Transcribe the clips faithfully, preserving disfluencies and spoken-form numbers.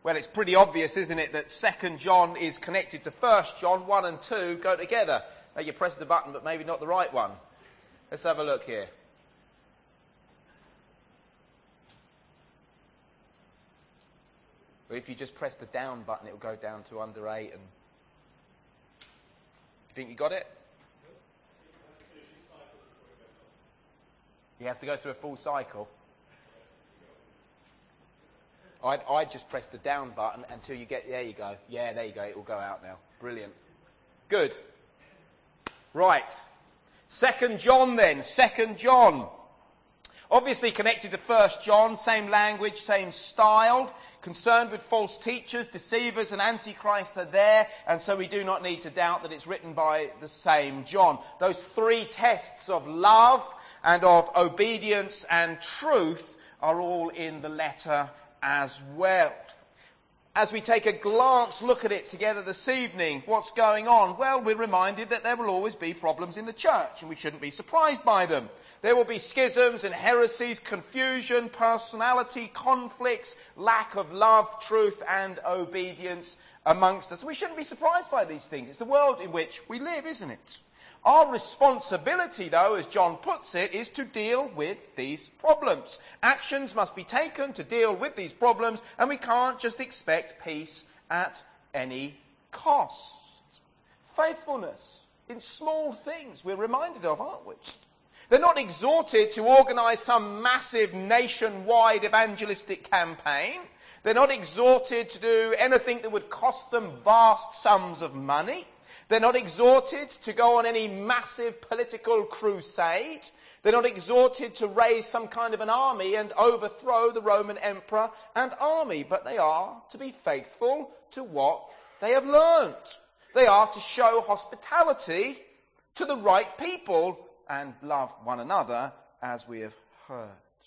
Well, it's pretty obvious, isn't it, that Second John is connected to First John. one and two go together. Now, you press the button, but maybe not the right one. Let's have a look here. But if you just press the down button, it will go down to under eight. And you think you got it? He has to go through a full cycle. I'd, I'd just press the down button until you get, there you go. Yeah, there you go. It will go out now. Brilliant. Good. Right. Second John then. Second John. Obviously connected to First John. Same language, same style. Concerned with false teachers, deceivers and antichrists are there. And so we do not need to doubt that it's written by the same John. Those three tests of love and of obedience and truth are all in the letter as well. As we take a glance look at it together this evening, what's going on? Well, we're reminded that there will always be problems in the church, and we shouldn't be surprised by them. There will be schisms and heresies, confusion, personality, conflicts, lack of love, truth and obedience amongst us. We shouldn't be surprised by these things. It's the world in which we live, isn't it? Our responsibility, though, as John puts it, is to deal with these problems. Actions must be taken to deal with these problems, and we can't just expect peace at any cost. Faithfulness in small things we're reminded of, aren't we? They're not exhorted to organise some massive nationwide evangelistic campaign. They're not exhorted to do anything that would cost them vast sums of money. They're not exhorted to go on any massive political crusade. They're not exhorted to raise some kind of an army and overthrow the Roman emperor and army. But they are to be faithful to what they have learnt. They are to show hospitality to the right people and love one another, as we have heard.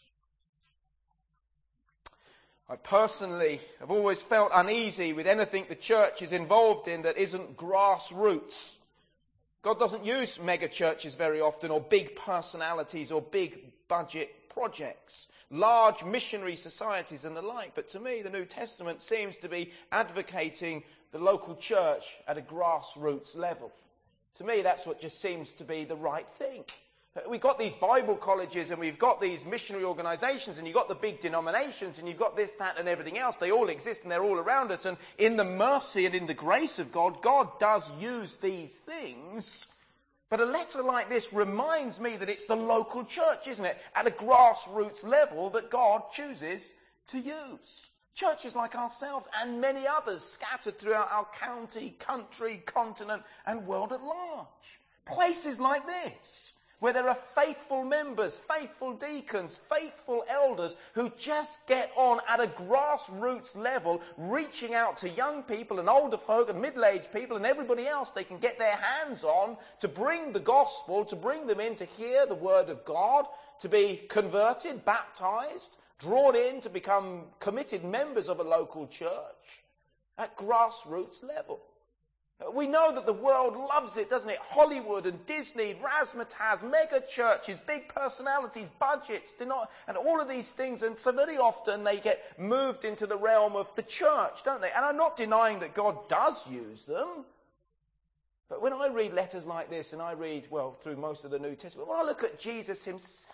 I personally have always felt uneasy with anything the church is involved in that isn't grassroots. God doesn't use mega churches very often, or big personalities, or big budget projects, large missionary societies and the like. But to me, the New Testament seems to be advocating the local church at a grassroots level. To me, that's what just seems to be the right thing. We've got these Bible colleges and we've got these missionary organisations and you've got the big denominations and you've got this, that and everything else. They all exist and they're all around us. And in the mercy and in the grace of God, God does use these things. But a letter like this reminds me that it's the local church, isn't it? At a grassroots level that God chooses to use. Churches like ourselves and many others scattered throughout our county, country, continent and world at large. Places like this, where there are faithful members, faithful deacons, faithful elders who just get on at a grassroots level, reaching out to young people and older folk and middle-aged people and everybody else they can get their hands on to bring the gospel, to bring them in to hear the word of God, to be converted, baptized, drawn in to become committed members of a local church at grassroots level. We know that the world loves it, doesn't it? Hollywood and Disney, razzmatazz, mega churches, big personalities, budgets, and all of these things. And so very often they get moved into the realm of the church, don't they? And I'm not denying that God does use them. But when I read letters like this, and I read, well, through most of the New Testament, when I look at Jesus himself,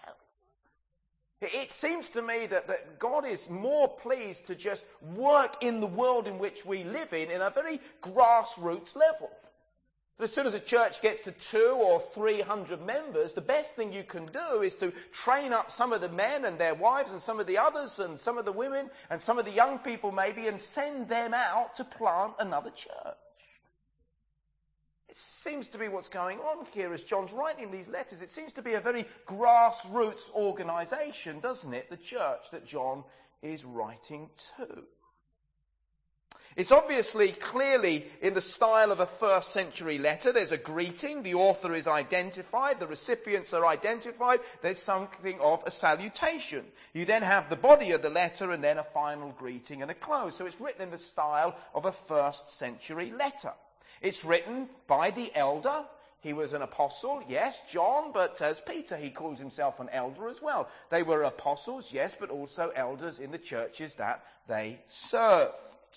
it seems to me that, that God is more pleased to just work in the world in which we live in, in a very grassroots level. But as soon as a church gets to two or three hundred members, the best thing you can do is to train up some of the men and their wives and some of the others and some of the women and some of the young people maybe and send them out to plant another church. It seems to be what's going on here as John's writing these letters. It seems to be a very grassroots organisation, doesn't it? The church that John is writing to. It's obviously clearly in the style of a first century letter. There's a greeting. The author is identified. The recipients are identified. There's something of a salutation. You then have the body of the letter and then a final greeting and a close. So it's written in the style of a first century letter. It's written by the elder. He was an apostle, yes, John, but as Peter, he calls himself an elder as well. They were apostles, yes, but also elders in the churches that they served.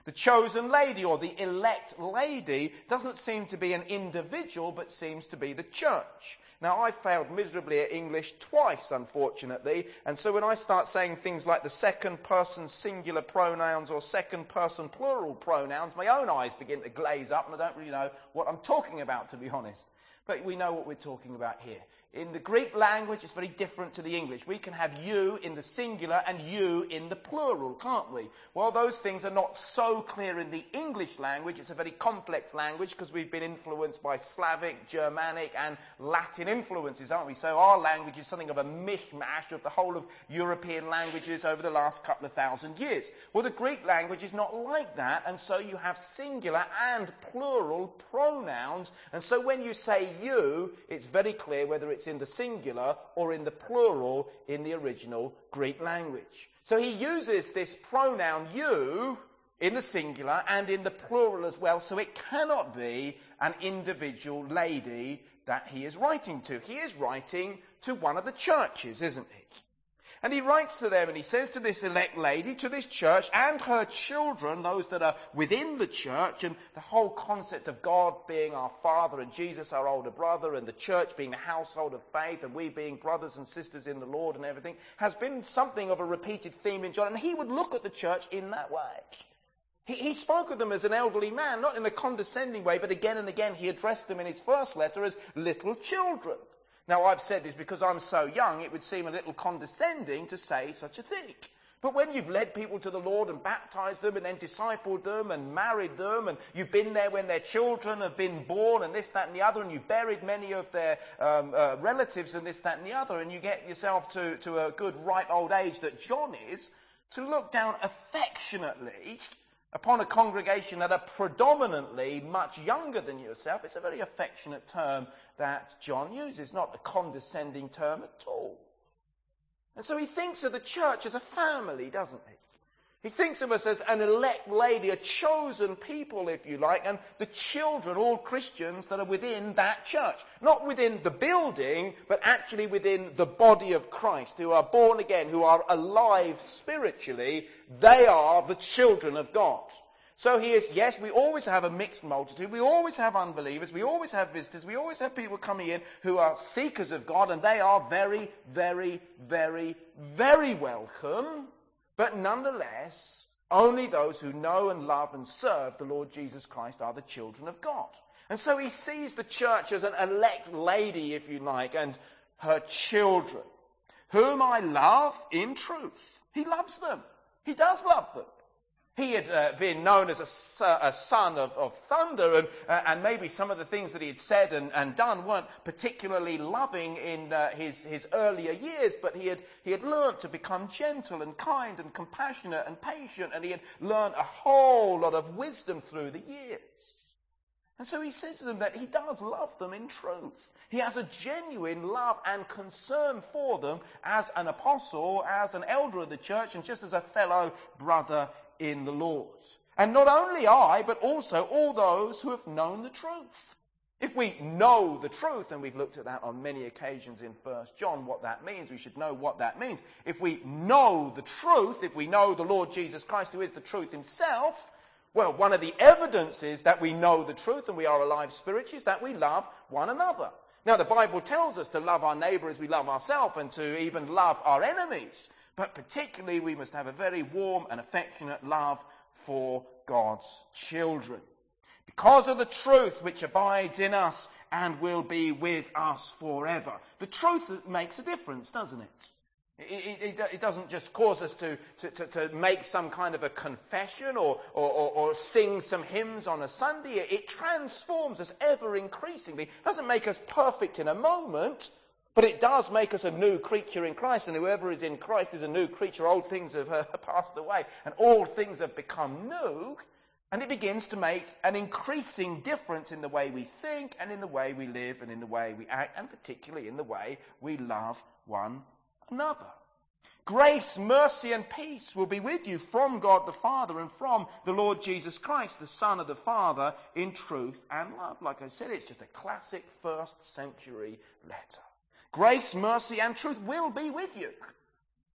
The chosen lady or the elect lady doesn't seem to be an individual, but seems to be the church. Now, I failed miserably at English twice, unfortunately, and so when I start saying things like the second person singular pronouns or second person plural pronouns, my own eyes begin to glaze up and I don't really know what I'm talking about, to be honest. But we know what we're talking about here. In the Greek language, it's very different to the English. We can have you in the singular and you in the plural, can't we? Well, those things are not so clear in the English language. It's a very complex language because we've been influenced by Slavic, Germanic and Latin influences, aren't we? So our language is something of a mishmash of the whole of European languages over the last couple of thousand years. Well, the Greek language is not like that, and so you have singular and plural pronouns. And so when you say you, it's very clear whether it's in the singular or in the plural in the original Greek language. So he uses this pronoun you in the singular and in the plural as well, so it cannot be an individual lady that he is writing to. He is writing to one of the churches, isn't he? And he writes to them and he says to this elect lady, to this church and her children, those that are within the church, and the whole concept of God being our Father and Jesus our older brother and the church being the household of faith and we being brothers and sisters in the Lord and everything has been something of a repeated theme in John, and he would look at the church in that way. He, he spoke of them as an elderly man, not in a condescending way, but again and again he addressed them in his first letter as little children. Now, I've said this because I'm so young, it would seem a little condescending to say such a thing. But when you've led people to the Lord and baptized them and then discipled them and married them, and you've been there when their children have been born and this, that and the other, and you've buried many of their um, uh, relatives and this, that and the other, and you get yourself to, to a good ripe old age that John is, to look down affectionately upon a congregation that are predominantly much younger than yourself, it's a very affectionate term that John uses, not a condescending term at all. And so he thinks of the church as a family, doesn't he? He thinks of us as an elect lady, a chosen people, if you like, and the children, all Christians that are within that church. Not within the building, but actually within the body of Christ, who are born again, who are alive spiritually. They are the children of God. So he is, yes, we always have a mixed multitude. We always have unbelievers. We always have visitors. We always have people coming in who are seekers of God, and they are very, very, very, very welcome. But nonetheless, only those who know and love and serve the Lord Jesus Christ are the children of God. And so he sees the church as an elect lady, if you like, and her children, whom I love in truth. He loves them. He does love them. He had uh, been known as a, a son of, of thunder, and, uh, and maybe some of the things that he had said and, and done weren't particularly loving in uh, his, his earlier years, but he had, he had learnt to become gentle and kind and compassionate and patient, and he had learnt a whole lot of wisdom through the years. And so he says to them that he does love them in truth. He has a genuine love and concern for them as an apostle, as an elder of the church, and just as a fellow brother in the Lord. And not only I, but also all those who have known the truth. If we know the truth, and we've looked at that on many occasions in First John, what that means, we should know what that means. If we know the truth, if we know the Lord Jesus Christ, who is the truth himself, well, one of the evidences that we know the truth and we are alive spiritually is that we love one another. Now, the Bible tells us to love our neighbour as we love ourselves, and to even love our enemies. But particularly, we must have a very warm and affectionate love for God's children. Because of the truth which abides in us and will be with us forever. The truth makes a difference, doesn't it? It, it, it doesn't just cause us to, to, to, to make some kind of a confession or, or, or, or sing some hymns on a Sunday. It, it transforms us ever increasingly. It doesn't make us perfect in a moment, but it does make us a new creature in Christ. And whoever is in Christ is a new creature. Old things have uh, passed away and all things have become new. And it begins to make an increasing difference in the way we think and in the way we live and in the way we act, and particularly in the way we love one another. Grace, mercy and peace will be with you from God the Father and from the Lord Jesus Christ, the Son of the Father, in truth and love. Like I said, it's just a classic first century letter. Grace, mercy and truth will be with you.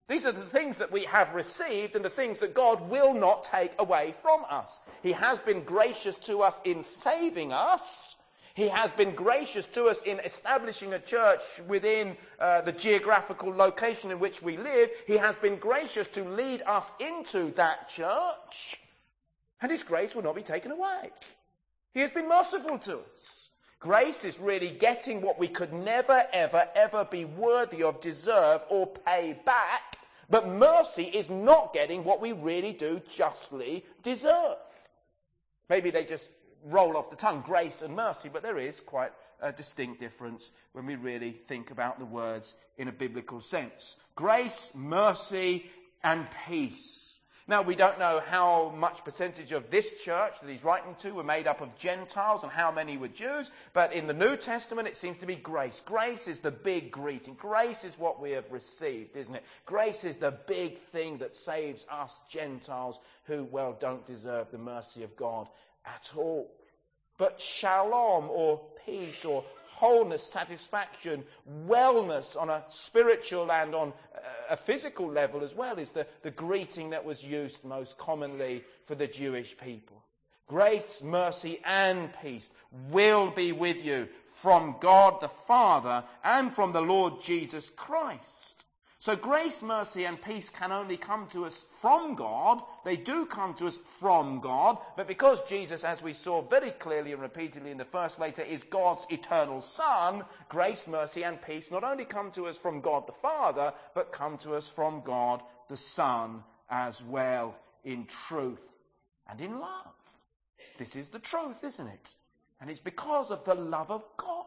These are the things that we have received and the things that God will not take away from us. He has been gracious to us in saving us. He has been gracious to us in establishing a church within uh, the geographical location in which we live. He has been gracious to lead us into that church. And his grace will not be taken away. He has been merciful to us. Grace is really getting what we could never, ever, ever be worthy of, deserve, or pay back. But mercy is not getting what we really do justly deserve. Maybe they just roll off the tongue, grace and mercy, but there is quite a distinct difference when we really think about the words in a biblical sense. Grace, mercy, and peace. Now, we don't know how much percentage of this church that he's writing to were made up of Gentiles and how many were Jews, but in the New Testament it seems to be grace. Grace is the big greeting. Grace is what we have received, isn't it? Grace is the big thing that saves us Gentiles who, well, don't deserve the mercy of God at all. But shalom, or peace, or wholeness, satisfaction, wellness on a spiritual and on a physical level as well is the, the greeting that was used most commonly for the Jewish people. Grace, mercy, and peace will be with you from God the Father and from the Lord Jesus Christ. So grace, mercy, and peace can only come to us from God. They do come to us from God. But because Jesus, as we saw very clearly and repeatedly in the first letter, is God's eternal Son, grace, mercy, and peace not only come to us from God the Father, but come to us from God the Son as well, in truth and in love. This is the truth, isn't it? And it's because of the love of God.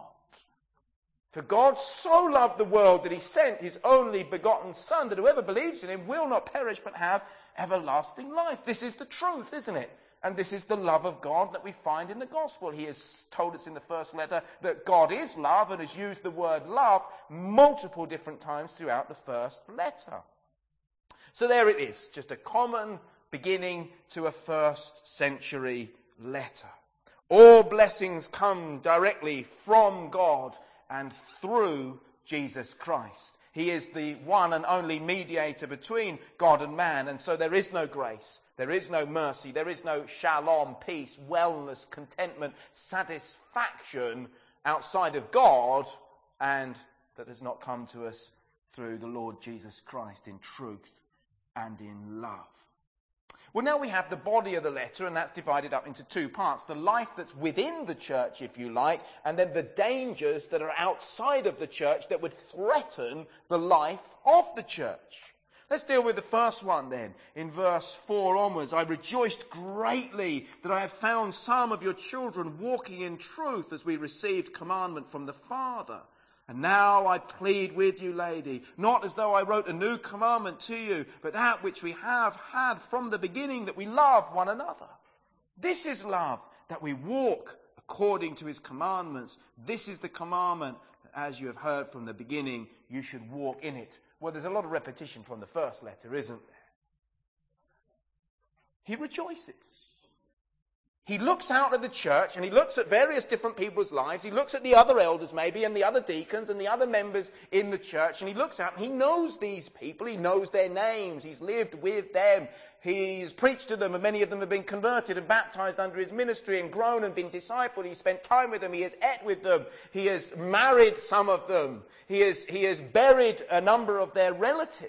For God so loved the world that he sent his only begotten Son, that whoever believes in him will not perish but have everlasting life. This is the truth, isn't it? And this is the love of God that we find in the gospel. He has told us in the first letter that God is love and has used the word love multiple different times throughout the first letter. So there it is, just a common beginning to a first century letter. All blessings come directly from God and through Jesus Christ. He is the one and only mediator between God and man, and so there is no grace, there is no mercy, there is no shalom, peace, wellness, contentment, satisfaction outside of God, and that has not come to us through the Lord Jesus Christ in truth and in love. Well, now we have the body of the letter, and that's divided up into two parts. The life that's within the church, if you like, and then the dangers that are outside of the church that would threaten the life of the church. Let's deal with the first one then. In verse four onwards, I rejoiced greatly that I have found some of your children walking in truth as we received commandment from the Father. And now I plead with you, lady, not as though I wrote a new commandment to you, but that which we have had from the beginning, that we love one another. This is love, that we walk according to his commandments. This is the commandment, that as you have heard from the beginning, you should walk in it. Well, there's a lot of repetition from the first letter, isn't there? He rejoices. He looks out at the church and he looks at various different people's lives. He looks at the other elders maybe and the other deacons and the other members in the church, and he looks out and he knows these people. He knows their names. He's lived with them. He's preached to them, and many of them have been converted and baptized under his ministry and grown and been discipled. He's spent time with them. He has ate with them. He has married some of them. He has, he has buried a number of their relatives.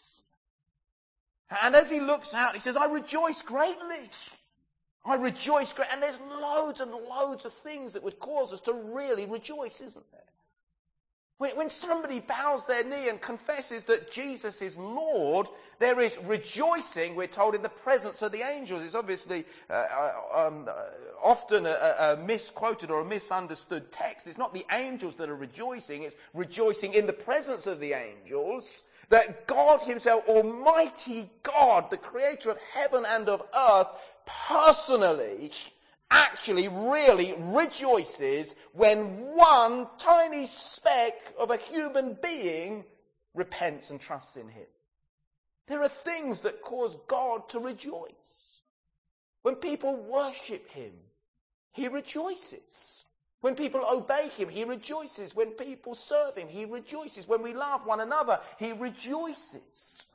And as he looks out, he says, I rejoice greatly. I rejoice greatly. And there's loads and loads of things that would cause us to really rejoice, isn't there? When, when somebody bows their knee and confesses that Jesus is Lord, there is rejoicing, we're told, in the presence of the angels. It's obviously uh, um, uh, often a, a misquoted or a misunderstood text. It's not the angels that are rejoicing, it's rejoicing in the presence of the angels. That God himself, Almighty God, the creator of heaven and of earth, personally, actually, really rejoices when one tiny speck of a human being repents and trusts in him. There are things that cause God to rejoice. When people worship him, he rejoices. When people obey him, he rejoices. When people serve him, he rejoices. When we love one another, he rejoices.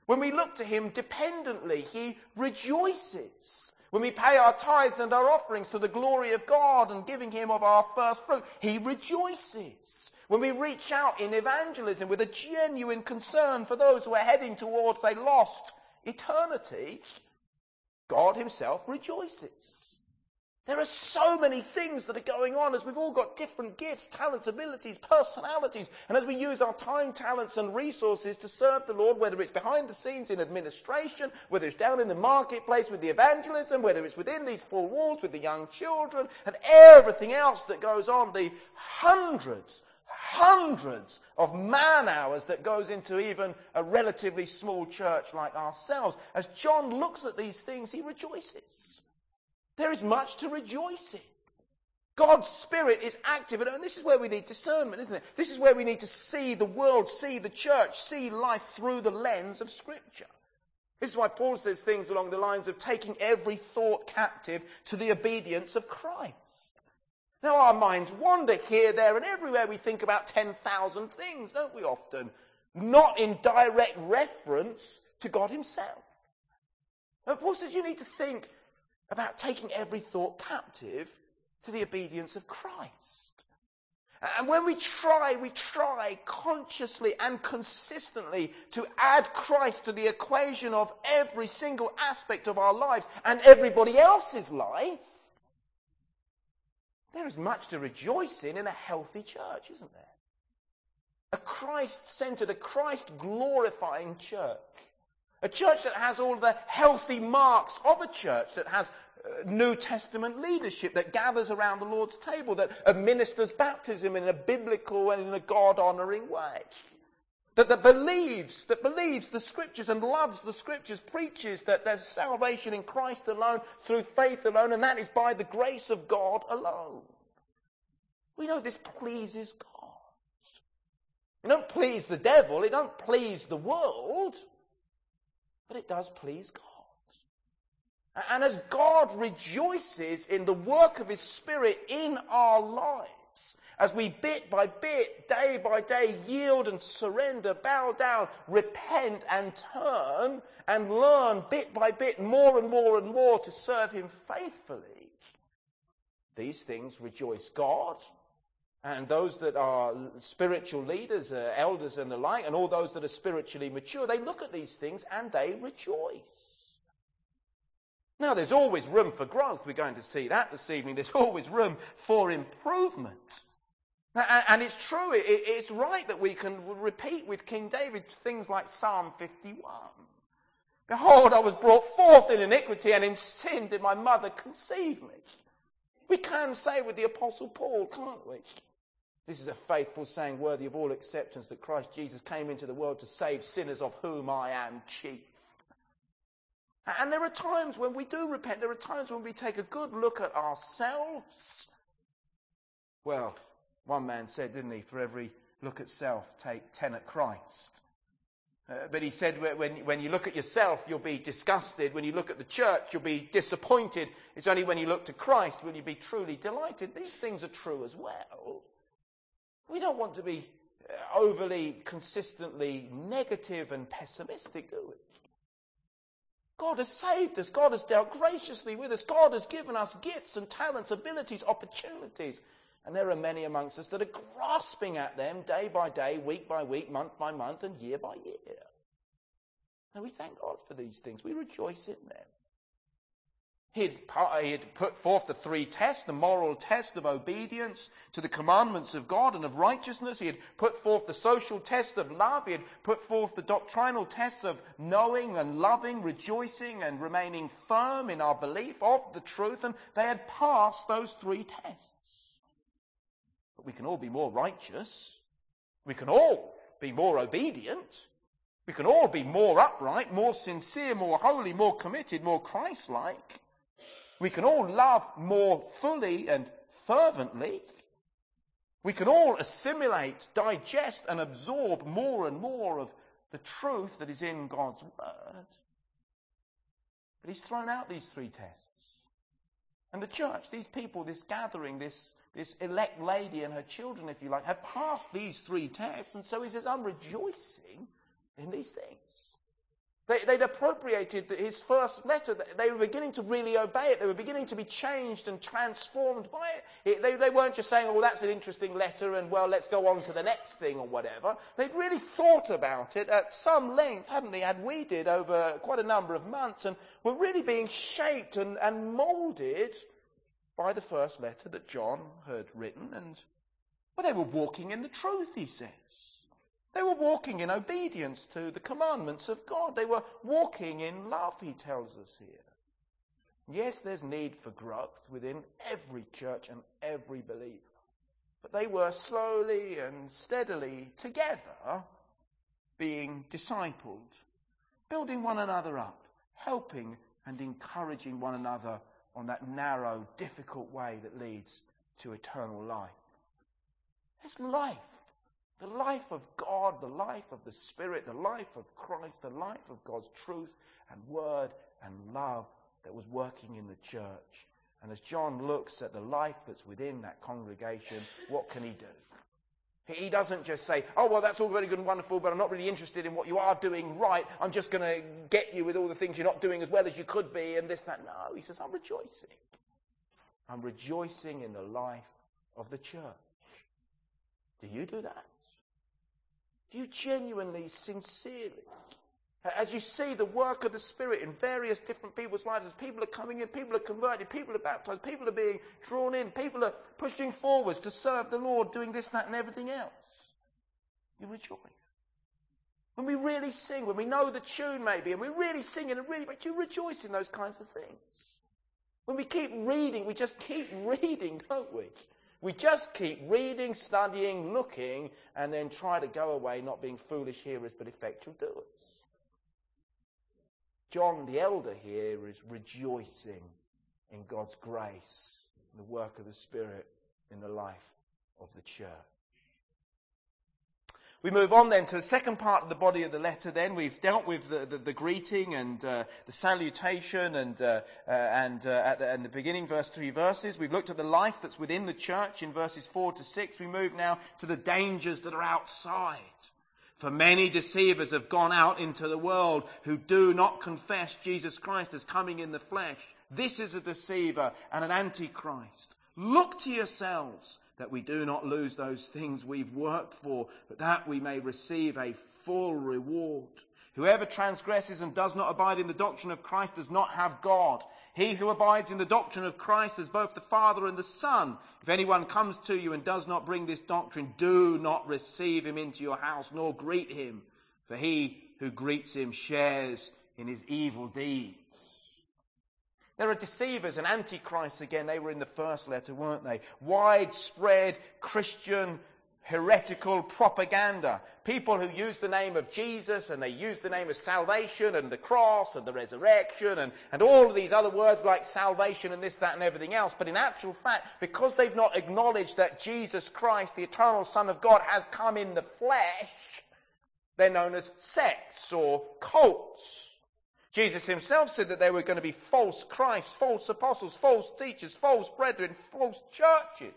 When we look to him dependently, he rejoices. When we pay our tithes and our offerings to the glory of God and giving him of our first fruit, he rejoices. When we reach out in evangelism with a genuine concern for those who are heading towards a lost eternity, God himself rejoices. There are so many things that are going on as we've all got different gifts, talents, abilities, personalities. And as we use our time, talents and resources to serve the Lord, whether it's behind the scenes in administration, whether it's down in the marketplace with the evangelism, whether it's within these four walls with the young children and everything else that goes on, the hundreds, hundreds of man hours that goes into even a relatively small church like ourselves. As John looks at these things, he rejoices. There is much to rejoice in. God's Spirit is active. And this is where we need discernment, isn't it? This is where we need to see the world, see the church, see life through the lens of Scripture. This is why Paul says things along the lines of taking every thought captive to the obedience of Christ. Now our minds wander here, there and everywhere. We think about ten thousand things, don't we often? Not in direct reference to God himself. But Paul says you need to think about taking every thought captive to the obedience of Christ. And when we try, we try consciously and consistently to add Christ to the equation of every single aspect of our lives and everybody else's life, there is much to rejoice in in a healthy church, isn't there? A Christ-centered, a Christ-glorifying church. A church that has all the healthy marks of a church, that has uh, New Testament leadership, that gathers around the Lord's table, that administers baptism in a biblical and in a God-honouring way. That, that believes, that believes the Scriptures and loves the Scriptures, preaches that there's salvation in Christ alone, through faith alone, and that is by the grace of God alone. We know this pleases God. It don't please the devil, it don't please the world, but it does please God. And as God rejoices in the work of his Spirit in our lives, as we bit by bit, day by day, yield and surrender, bow down, repent and turn, and learn bit by bit more and more and more to serve him faithfully, these things rejoice God. And those that are spiritual leaders, uh, elders and the like, and all those that are spiritually mature, they look at these things and they rejoice. Now, there's always room for growth. We're going to see that this evening. There's always room for improvement. And, and it's true, it, it's right that we can repeat with King David things like Psalm fifty-one. Behold, I was brought forth in iniquity, and in sin did my mother conceive me. We can say with the Apostle Paul, can't we? This is a faithful saying, worthy of all acceptance, that Christ Jesus came into the world to save sinners, of whom I am chief. And there are times when we do repent. There are times when we take a good look at ourselves. Well, one man said, didn't he, for every look at self, take ten at Christ. Uh, but he said, when, when you look at yourself, you'll be disgusted. When you look at the church, you'll be disappointed. It's only when you look to Christ will you be truly delighted. These things are true as well. We don't want to be overly, consistently negative and pessimistic, do we? God has saved us. God has dealt graciously with us. God has given us gifts and talents, abilities, opportunities. And there are many amongst us that are grasping at them day by day, week by week, month by month, and year by year. And we thank God for these things. We rejoice in them. He had, he had put forth the three tests, the moral test of obedience to the commandments of God and of righteousness. He had put forth the social test of love. He had put forth the doctrinal tests of knowing and loving, rejoicing and remaining firm in our belief of the truth. And they had passed those three tests. But we can all be more righteous. We can all be more obedient. We can all be more upright, more sincere, more holy, more committed, more Christ-like. We can all love more fully and fervently. We can all assimilate, digest and absorb more and more of the truth that is in God's Word. But he's thrown out these three tests. And the church, these people, this gathering, this, this elect lady and her children, if you like, have passed these three tests. And so he says, I'm rejoicing in these things. They, they'd appropriated his first letter. They were beginning to really obey it. They were beginning to be changed and transformed by it. it they, they weren't just saying, oh, that's an interesting letter and, well, let's go on to the next thing or whatever. They'd really thought about it at some length, hadn't they, had we did over quite a number of months, and were really being shaped and, and moulded by the first letter that John had written. And, well, they were walking in the truth, he says. They were walking in obedience to the commandments of God. They were walking in love, he tells us here. Yes, there's need for growth within every church and every believer. But they were slowly and steadily together being discipled, building one another up, helping and encouraging one another on that narrow, difficult way that leads to eternal life. There's life. The life of God, the life of the Spirit, the life of Christ, the life of God's truth and word and love that was working in the church. And as John looks at the life that's within that congregation, what can he do? He doesn't just say, oh, well, that's all very good and wonderful, but I'm not really interested in what you are doing right. I'm just going to get you with all the things you're not doing as well as you could be and this, that. No, he says, I'm rejoicing. I'm rejoicing in the life of the church. Do you do that? Do you genuinely, sincerely, as you see the work of the Spirit in various different people's lives, as people are coming in, people are converted, people are baptized, people are being drawn in, people are pushing forwards to serve the Lord, doing this, that, and everything else, you rejoice. When we really sing, when we know the tune maybe, and we really sing and really, but you rejoice in those kinds of things. When we keep reading, we just keep reading, don't we? We just keep reading, studying, looking, and then try to go away, not being foolish hearers, but effectual doers. John the elder here is rejoicing in God's grace, the work of the Spirit in the life of the church. We move on then to the second part of the body of the letter then. We've dealt with the, the, the greeting and uh, the salutation and uh, uh, and uh, at the, in the beginning, verse three verses. We've looked at the life that's within the church in verses four to six. We move now to the dangers that are outside. For many deceivers have gone out into the world who do not confess Jesus Christ as coming in the flesh. This is a deceiver and an antichrist. Look to yourselves that we do not lose those things we've worked for, but that we may receive a full reward. Whoever transgresses and does not abide in the doctrine of Christ does not have God. He who abides in the doctrine of Christ has both the Father and the Son. If anyone comes to you and does not bring this doctrine, do not receive him into your house, nor greet him, for he who greets him shares in his evil deeds. There are deceivers and antichrists again. They were in the first letter, weren't they? Widespread Christian heretical propaganda. People who use the name of Jesus and they use the name of salvation and the cross and the resurrection and, and all of these other words like salvation and this, that and everything else. But in actual fact, because they've not acknowledged that Jesus Christ, the eternal Son of God, has come in the flesh, they're known as sects or cults. Jesus himself said that there were going to be false Christs, false apostles, false teachers, false brethren, false churches.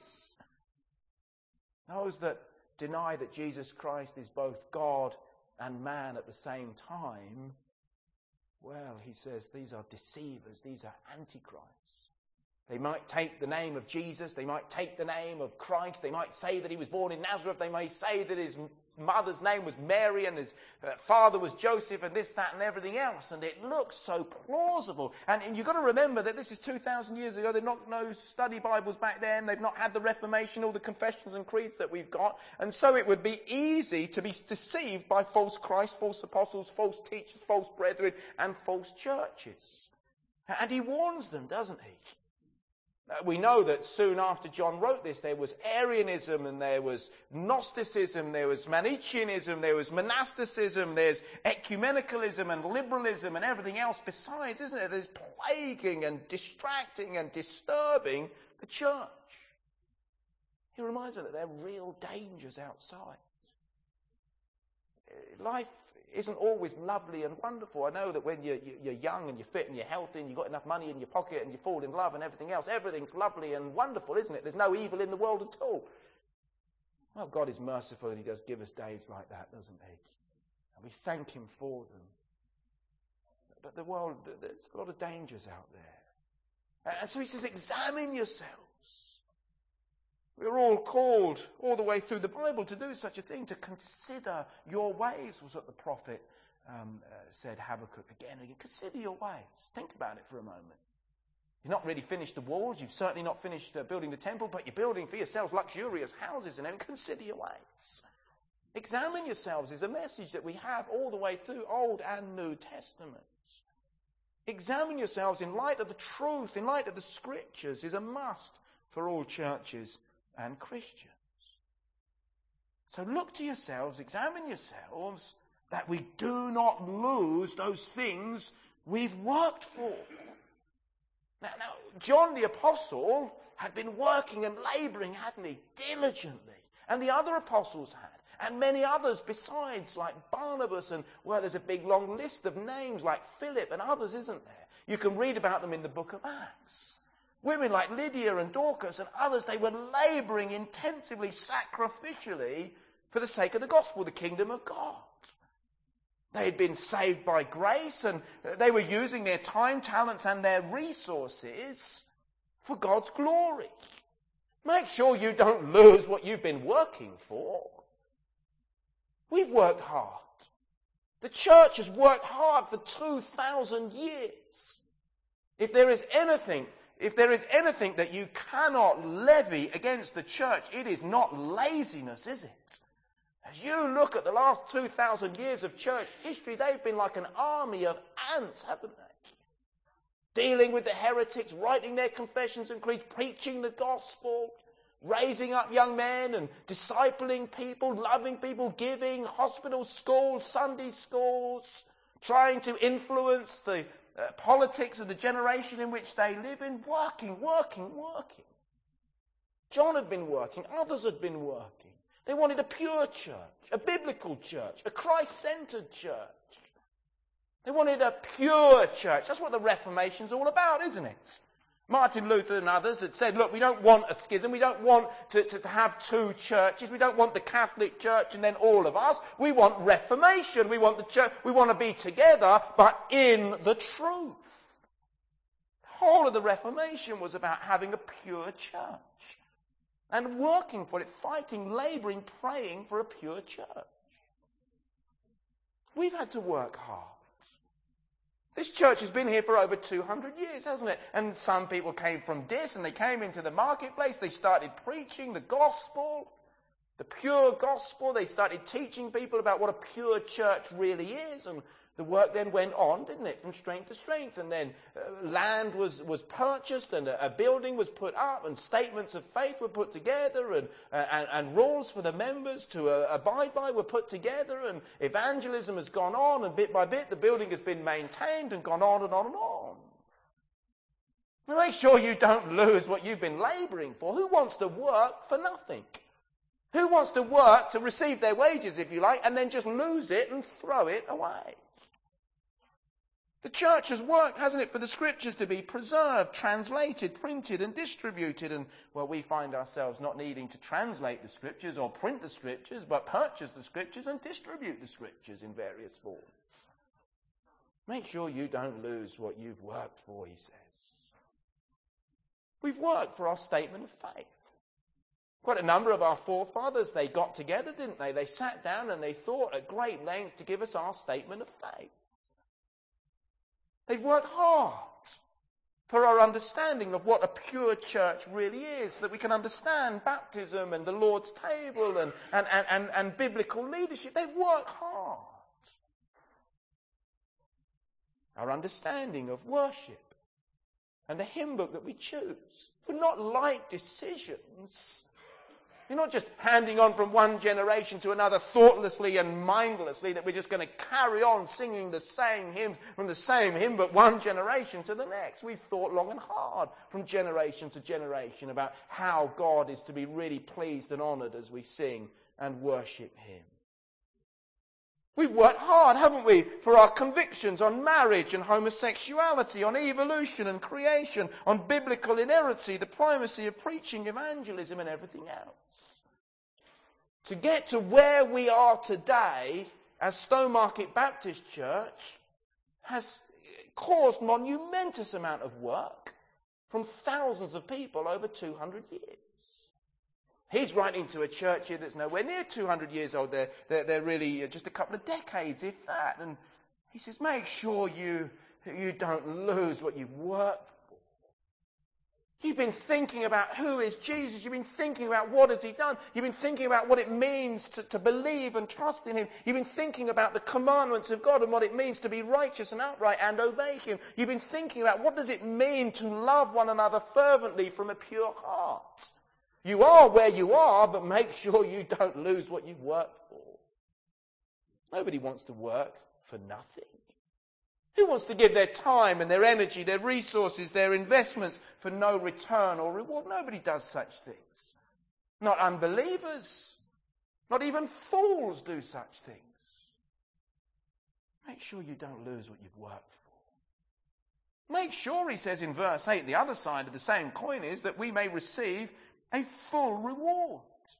Those that deny that Jesus Christ is both God and man at the same time, well, he says these are deceivers, these are antichrists. They might take the name of Jesus, they might take the name of Christ, they might say that he was born in Nazareth, they may say that his mother's name was Mary and his uh, father was Joseph and this, that and everything else. And it looks so plausible. And, and you've got to remember that this is two thousand years ago. They've not no study Bibles back then. They've not had the Reformation, all the confessions and creeds that we've got. And so it would be easy to be deceived by false Christ, false apostles, false teachers, false brethren and false churches. And he warns them, doesn't he? We know that soon after John wrote this, there was Arianism and there was Gnosticism, there was Manichaeanism, there was monasticism, there's ecumenicalism and liberalism and everything else besides, isn't there? There's plaguing and distracting and disturbing the church. He reminds us that there are real dangers outside. Life isn't always lovely and wonderful. I know that when you're, you're young and you're fit and you're healthy and you've got enough money in your pocket and you fall in love and everything else, everything's lovely and wonderful, isn't it? There's no evil in the world at all. Well, God is merciful and he does give us days like that, doesn't he? And we thank him for them. but the world, there's a lot of dangers out there. And so he says, examine yourselves. We're all called all the way through the Bible to do such a thing, to consider your ways, was what the prophet um, uh, said, Habakkuk, again and again. Consider your ways. Think about it for a moment. You've not really finished the walls. You've certainly not finished uh, building the temple, but you're building for yourselves luxurious houses and then consider your ways. Examine yourselves is a message that we have all the way through Old and New Testaments. Examine yourselves in light of the truth, in light of the Scriptures, is a must for all churches and Christians. So look to yourselves, examine yourselves, that we do not lose those things we've worked for. Now, now, John the Apostle had been working and labouring, hadn't he, diligently. And the other apostles had. And many others besides, like Barnabas, and, well, there's a big long list of names like Philip and others, isn't there? You can read about them in the book of Acts. Women like Lydia and Dorcas and others, they were labouring intensively, sacrificially, for the sake of the gospel, the kingdom of God. They had been saved by grace, and they were using their time, talents, and their resources for God's glory. Make sure you don't lose what you've been working for. We've worked hard. The church has worked hard for two thousand years. If there is anything, if there is anything that you cannot levy against the church, it is not laziness, is it? As you look at the last two thousand years of church history, they've been like an army of ants, haven't they? Dealing with the heretics, writing their confessions and creeds, preaching the gospel, raising up young men and discipling people, loving people, giving, hospitals, schools, Sunday schools, trying to influence the uh, politics of the generation in which they live in, working, working, working. John had been working, others had been working. They wanted a pure church, a biblical church, a Christ-centered church. They wanted a pure church. That's what the Reformation's all about, isn't it? Martin Luther and others had said, look, we don't want a schism. We don't want to, to, to have two churches. We don't want the Catholic Church and then all of us. We want Reformation. We want the church. We want to be together, but in the truth. The whole of the Reformation was about having a pure church. And working for it, fighting, labouring, praying for a pure church. We've had to work hard. This church has been here for over two hundred years, hasn't it? And some people came from Dis and they came into the marketplace. They started preaching the gospel, the pure gospel. They started teaching people about what a pure church really is. And the work then went on, didn't it, from strength to strength. And then uh, land was, was purchased and a, a building was put up and statements of faith were put together and, uh, and, and rules for the members to uh, abide by were put together, and evangelism has gone on, and bit by bit the building has been maintained and gone on and on and on. Now make sure you don't lose what you've been labouring for. Who wants to work for nothing? Who wants to work to receive their wages, if you like, and then just lose it and throw it away? The church has worked, hasn't it, for the Scriptures to be preserved, translated, printed and distributed. And, well, we find ourselves not needing to translate the Scriptures or print the Scriptures, but purchase the Scriptures and distribute the Scriptures in various forms. Make sure you don't lose what you've worked for, he says. We've worked for our statement of faith. Quite a number of our forefathers, they got together, didn't they? They sat down and they thought at great length to give us our statement of faith. They've worked hard for our understanding of what a pure church really is, so that we can understand baptism and the Lord's table and, and, and, and, and biblical leadership. They've worked hard. Our understanding of worship and the hymn book that we choose were not light decisions. You're not just handing on from one generation to another thoughtlessly and mindlessly, that we're just going to carry on singing the same hymns from the same hymn but one generation to the next. We've thought long and hard from generation to generation about how God is to be really pleased and honoured as we sing and worship Him. We've worked hard, haven't we, for our convictions on marriage and homosexuality, on evolution and creation, on biblical inerrancy, the primacy of preaching, evangelism and everything else. To get to where we are today as Stowmarket Baptist Church has, It caused monumentous amount of work from thousands of people over two hundred years. He's writing to a church here that's nowhere near two hundred years old. They're, they're, they're really just a couple of decades, if that. And he says, make sure you, you don't lose what you've worked for. You've been thinking about who is Jesus. You've been thinking about what has he done. You've been thinking about what it means to, to believe and trust in him. You've been thinking about the commandments of God and what it means to be righteous and upright and obey him. You've been thinking about what does it mean to love one another fervently from a pure heart. You are where you are, but make sure you don't lose what you've worked for. Nobody wants to work for nothing. Who wants to give their time and their energy, their resources, their investments for no return or reward? Nobody does such things. Not unbelievers. Not even fools do such things. Make sure you don't lose what you've worked for. Make sure, he says in verse eight, the other side of the same coin is that we may receive a full reward.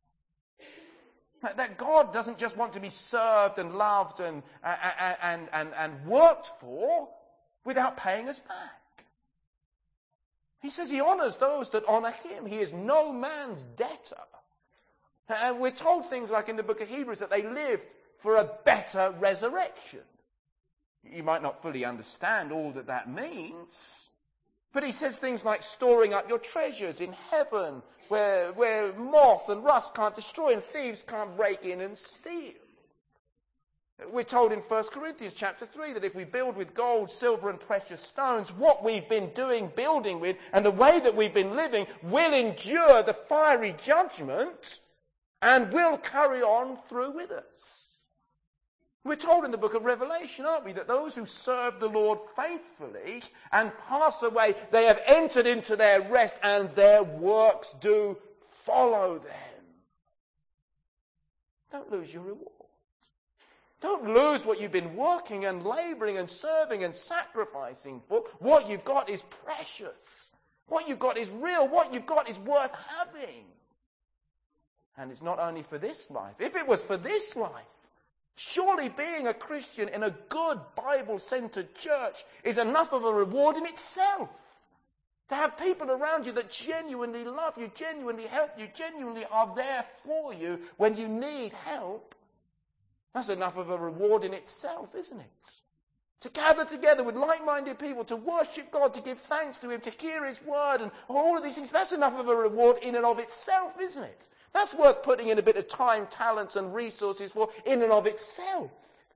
That God doesn't just want to be served and loved and, and, and, and, and worked for without paying us back. He says he honours those that honour him. He is no man's debtor. And we're told things like in the book of Hebrews that they lived for a better resurrection. You might not fully understand all that that means. But he says things like storing up your treasures in heaven, where, where moth and rust can't destroy and thieves can't break in and steal. We're told in First Corinthians chapter three that if we build with gold, silver and precious stones, what we've been doing, building with, and the way that we've been living will endure the fiery judgment and will carry on through with us. We're told in the book of Revelation, aren't we, that those who serve the Lord faithfully and pass away, they have entered into their rest and their works do follow them. Don't lose your reward. Don't lose what you've been working and labouring and serving and sacrificing for. What you've got is precious. What you've got is real. What you've got is worth having. And it's not only for this life. If it was for this life, surely being a Christian in a good Bible-centered church is enough of a reward in itself. To have people around you that genuinely love you, genuinely help you, genuinely are there for you when you need help. That's enough of a reward in itself, isn't it? To gather together with like-minded people, to worship God, to give thanks to him, to hear his word and all of these things, that's enough of a reward in and of itself, isn't it? That's worth putting in a bit of time, talents and resources for in and of itself.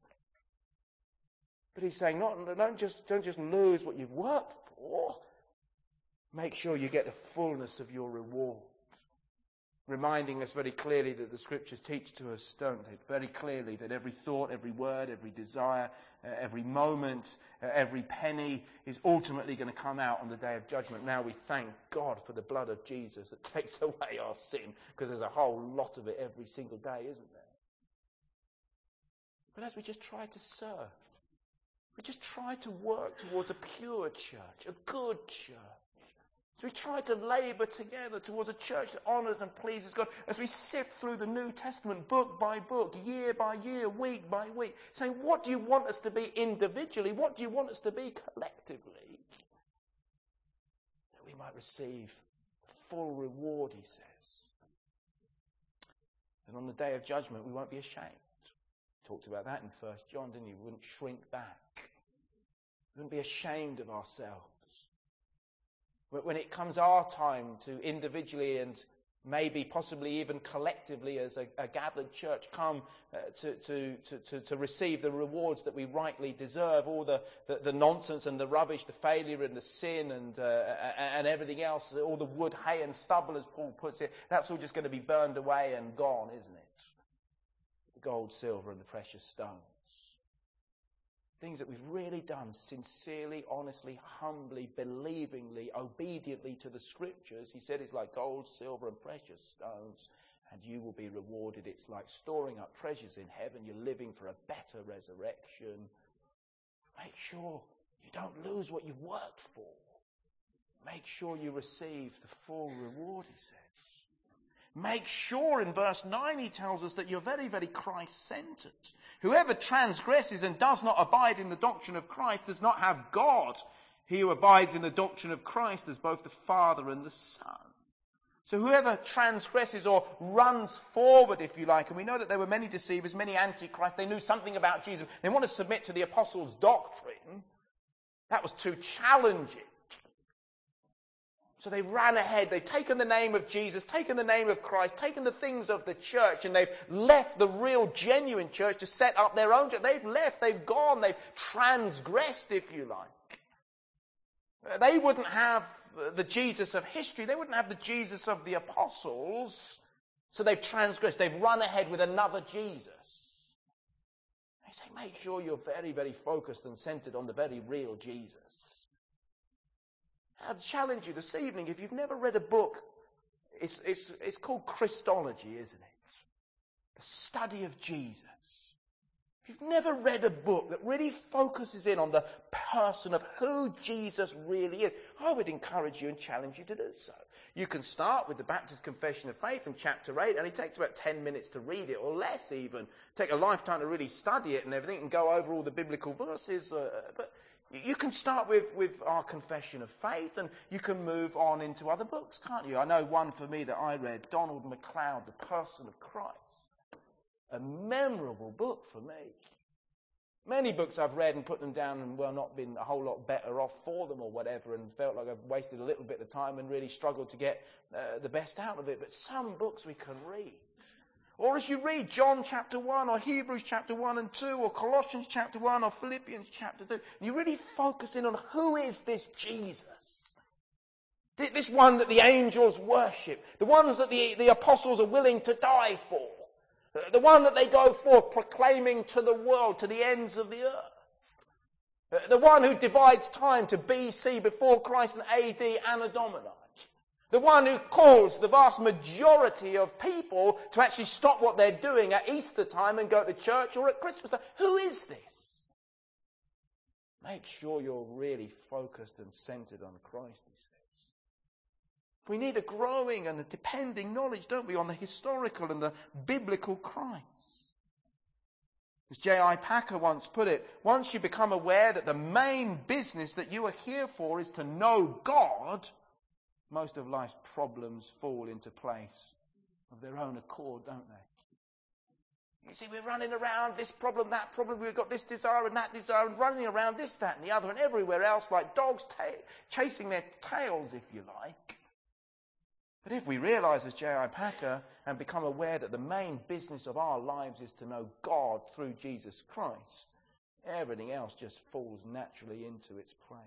But he's saying, not, don't, just, don't just lose what you've worked for. Make sure you get the fullness of your reward. Reminding us very clearly that the scriptures teach to us, don't they? Very clearly that every thought, every word, every desire, uh, every moment, uh, every penny is ultimately going to come out on the day of judgment. Now we thank God for the blood of Jesus that takes away our sin, because there's a whole lot of it every single day, isn't there? But as we just try to serve, we just try to work towards a pure church, a good church. As we try to labour together towards a church that honours and pleases God, as we sift through the New Testament book by book, year by year, week by week, saying, what do you want us to be individually? What do you want us to be collectively? That we might receive full reward, he says. And on the day of judgment, we won't be ashamed. Talked about that in First John, didn't he? We wouldn't shrink back. We wouldn't be ashamed of ourselves. When it comes our time to individually and maybe possibly even collectively as a, a gathered church come uh, to, to, to, to receive the rewards that we rightly deserve, all the, the, the nonsense and the rubbish, the failure and the sin and, uh, and everything else, all the wood, hay and stubble as Paul puts it, that's all just going to be burned away and gone, isn't it? The gold, silver and the precious stones. Things that we've really done sincerely, honestly, humbly, believingly, obediently to the scriptures. He said it's like gold, silver and precious stones, and you will be rewarded. It's like storing up treasures in heaven. You're living for a better resurrection. Make sure you don't lose what you've worked for. Make sure you receive the full reward, he says. Make sure in verse nine he tells us that you're very, very Christ-centered. Whoever transgresses and does not abide in the doctrine of Christ does not have God. He who abides in the doctrine of Christ is both the Father and the Son. So whoever transgresses or runs forward, if you like, and we know that there were many deceivers, many antichrists, they knew something about Jesus. They want to submit to the apostles' doctrine. That was too challenging. So they ran ahead, they've taken the name of Jesus, taken the name of Christ, taken the things of the church, and they've left the real, genuine church to set up their own church. They've left, they've gone, they've transgressed, if you like. They wouldn't have the Jesus of history, they wouldn't have the Jesus of the apostles, so they've transgressed, they've run ahead with another Jesus. They say, make sure you're very, very focused and centered on the very real Jesus. I'd challenge you this evening, if you've never read a book, it's, it's, it's called Christology, isn't it? The study of Jesus. If you've never read a book that really focuses in on the person of who Jesus really is, I would encourage you and challenge you to do so. You can start with the Baptist Confession of Faith in chapter eight, and it takes about ten minutes to read it, or less even. Take a lifetime to really study it and everything, and go over all the biblical verses. Uh, but you can start with, with our Confession of Faith, and you can move on into other books, can't you? I know one for me that I read, Donald MacLeod, The Person of Christ. A memorable book for me. Many books I've read and put them down and, well, not been a whole lot better off for them or whatever, and felt like I've wasted a little bit of time and really struggled to get uh, the best out of it. But some books we can read. Or as you read John chapter one, or Hebrews chapter one and two, or Colossians chapter one, or Philippians chapter two, you really focus in on who is this Jesus? This one that the angels worship, the ones that the, the apostles are willing to die for, the one that they go forth proclaiming to the world, to the ends of the earth, the one who divides time to B C, before Christ, and A D, Anno Domini. The one who calls the vast majority of people to actually stop what they're doing at Easter time and go to church, or at Christmas time. Who is this? Make sure you're really focused and centered on Christ, he says. We need a growing and a depending knowledge, don't we, on the historical and the biblical Christ. As J I Packer once put it, once you become aware that the main business that you are here for is to know God, most of life's problems fall into place of their own accord, don't they? You see, we're running around this problem, that problem, we've got this desire and that desire, and running around this, that, and the other, and everywhere else like dogs ta- chasing their tails, if you like. But if we realise, as J I Packer, and become aware that the main business of our lives is to know God through Jesus Christ, everything else just falls naturally into its place.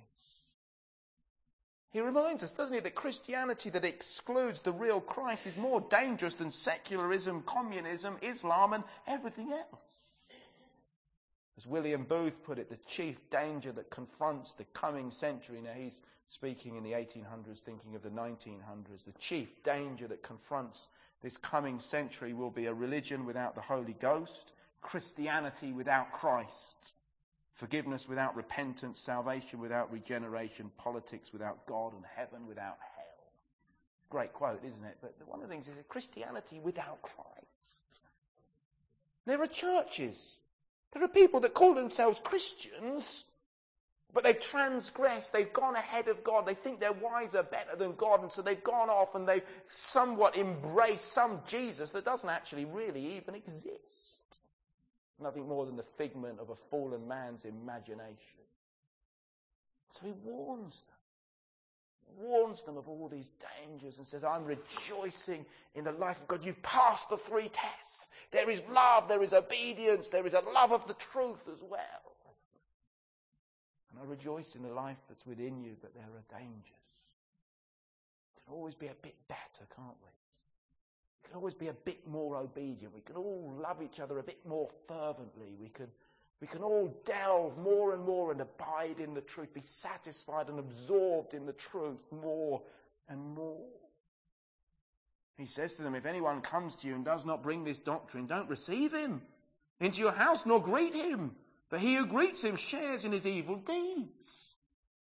He reminds us, doesn't he, that Christianity that excludes the real Christ is more dangerous than secularism, communism, Islam, and everything else. As William Booth put it, the chief danger that confronts the coming century, now he's speaking in the eighteen hundreds, thinking of the nineteen hundreds, the chief danger that confronts this coming century will be a religion without the Holy Ghost, Christianity without Christ, forgiveness without repentance, salvation without regeneration, politics without God, and heaven without hell. Great quote, isn't it? But one of the things is Christianity without Christ. There are churches. There are people that call themselves Christians, but they've transgressed, they've gone ahead of God, they think they're wiser, better than God, and so they've gone off and they've somewhat embraced some Jesus that doesn't actually really even exist. Nothing more than the figment of a fallen man's imagination. So he warns them. He warns them of all these dangers and says, I'm rejoicing in the life of God. You've passed the three tests. There is love, there is obedience, there is a love of the truth as well. And I rejoice in the life that's within you, but there are dangers. We can always be a bit better, can't we? We can always be a bit more obedient. We can all love each other a bit more fervently. We can, we can all delve more and more and abide in the truth, be satisfied and absorbed in the truth more and more. He says to them, if anyone comes to you and does not bring this doctrine, don't receive him into your house nor greet him. For he who greets him shares in his evil deeds.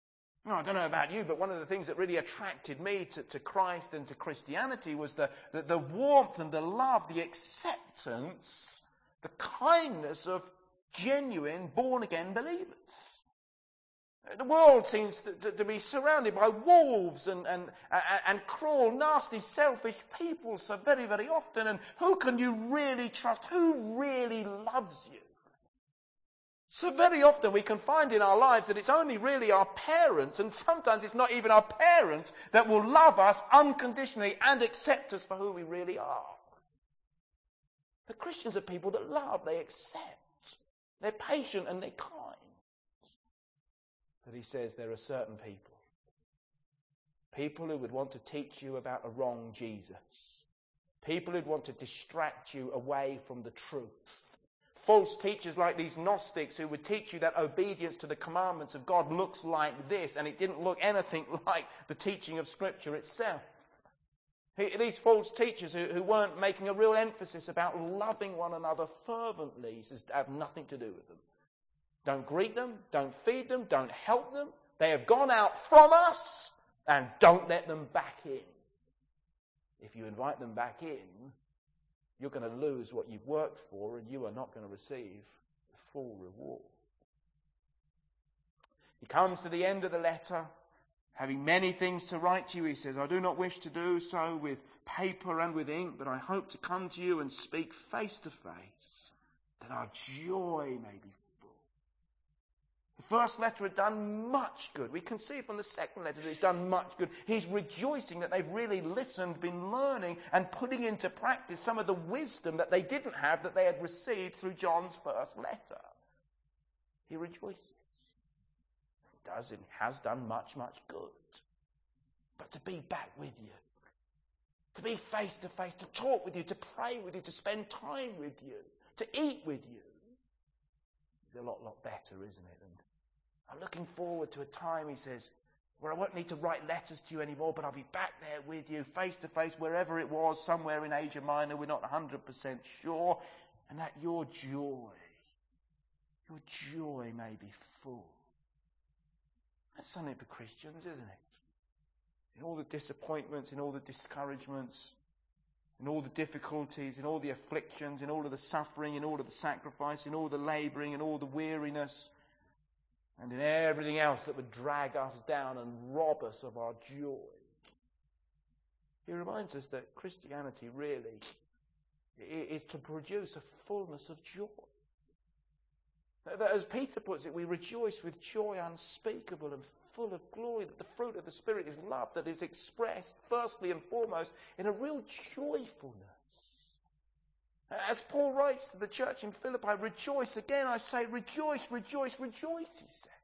No, I don't know about you, but one of the things that really attracted me to, to Christ and to Christianity was the, the, the warmth and the love, the acceptance, the kindness of genuine born-again believers. The world seems to, to, to be surrounded by wolves and, and, and, and cruel, nasty, selfish people so very, very often. And who can you really trust? Who really loves you? So very often we can find in our lives that it's only really our parents, and sometimes it's not even our parents, that will love us unconditionally and accept us for who we really are. The Christians are people that love, they accept. They're patient and they're kind. But he says there are certain people. People who would want to teach you about a wrong Jesus. People who'd want to distract you away from the truth. False teachers like these Gnostics who would teach you that obedience to the commandments of God looks like this, and it didn't look anything like the teaching of Scripture itself. These false teachers who, who weren't making a real emphasis about loving one another fervently, he says, have nothing to do with them. Don't greet them, don't feed them, don't help them. They have gone out from us, and don't let them back in. If you invite them back in, you're going to lose what you've worked for, and you are not going to receive the full reward. He comes to the end of the letter, having many things to write to you. He says, I do not wish to do so with paper and with ink, but I hope to come to you and speak face to face, that our joy may be full. The first letter had done much good. We can see from the second letter that it's done much good. He's rejoicing that they've really listened, been learning, and putting into practice some of the wisdom that they didn't have that they had received through John's first letter. He rejoices. It does, it has done much, much good. But to be back with you, to be face to face, to talk with you, to pray with you, to spend time with you, to eat with you, is a lot, lot better, isn't it? And I'm looking forward to a time, he says, where I won't need to write letters to you anymore, but I'll be back there with you, face to face, wherever it was, somewhere in Asia Minor, we're not one hundred percent sure, and that your joy, your joy may be full. That's something for Christians, isn't it? In all the disappointments, in all the discouragements, in all the difficulties, in all the afflictions, in all of the suffering, in all of the sacrifice, in all the labouring, in all the weariness, and in everything else that would drag us down and rob us of our joy. He reminds us that Christianity really is to produce a fullness of joy. That, as Peter puts it, we rejoice with joy unspeakable and full of glory, that the fruit of the Spirit is love that is expressed firstly and foremost in a real joyfulness. As Paul writes to the church in Philippi, rejoice. Again, I say rejoice, rejoice, rejoice, he says.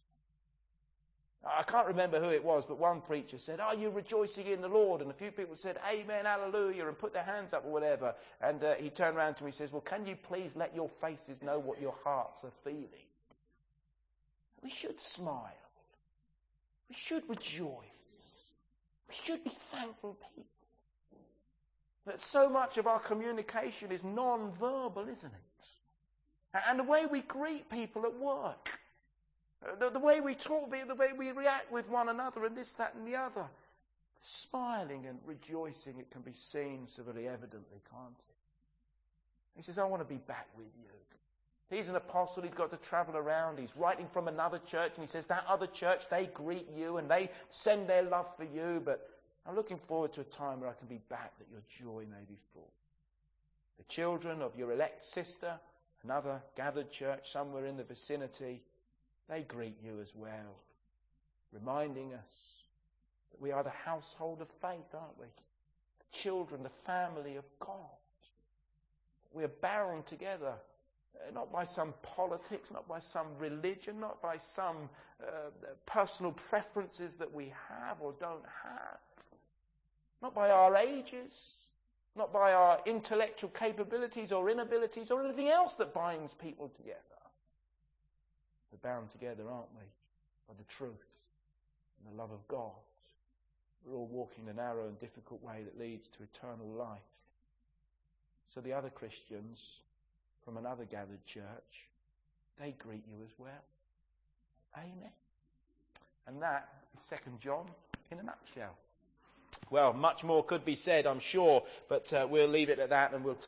I can't remember who it was, but one preacher said, are you rejoicing in the Lord? And a few people said, amen, hallelujah, and put their hands up or whatever. And uh, he turned around to me and says, well, can you please let your faces know what your hearts are feeling? We should smile. We should rejoice. We should be thankful people. But so much of our communication is non-verbal, isn't it? And the way we greet people at work, the, the way we talk, the way we react with one another, and this, that, and the other, smiling and rejoicing, it can be seen so very evidently, can't it? He says, I want to be back with you. He's an apostle, he's got to travel around, he's writing from another church, and he says, that other church, they greet you, and they send their love for you, but I'm looking forward to a time where I can be back, that your joy may be full. The children of your elect sister, another gathered church somewhere in the vicinity, they greet you as well, reminding us that we are the household of faith, aren't we? The children, the family of God. We are bound together, not by some politics, not by some religion, not by some uh, personal preferences that we have or don't have. Not by our ages, not by our intellectual capabilities or inabilities or anything else that binds people together. We're bound together, aren't we, by the truth and the love of God. We're all walking the narrow and difficult way that leads to eternal life. So the other Christians from another gathered church, they greet you as well. Amen. And that is Second John in a nutshell. Well, much more could be said, I'm sure, but uh, we'll leave it at that and we'll